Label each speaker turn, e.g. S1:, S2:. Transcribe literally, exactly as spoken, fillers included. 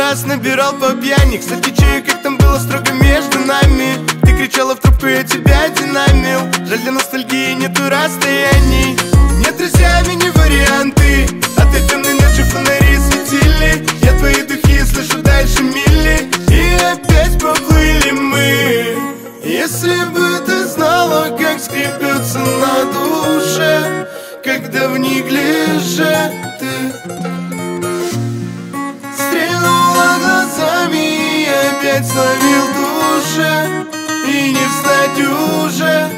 S1: раз набирал по пьяни. Кстати, чую, как там было строго между нами. Ты кричала в трубку, я тебя динамил. Жаль, для ностальгии нету расстояний. Нет, друзьями не варианты. А ты темной ночью фонари светили. Я твои духи слышу дальше мили. И опять поплыли мы. Если бы ты знала, как скребется на душе, когда в неглиже ты стрельнула глазами и опять словил души. И не встать уже.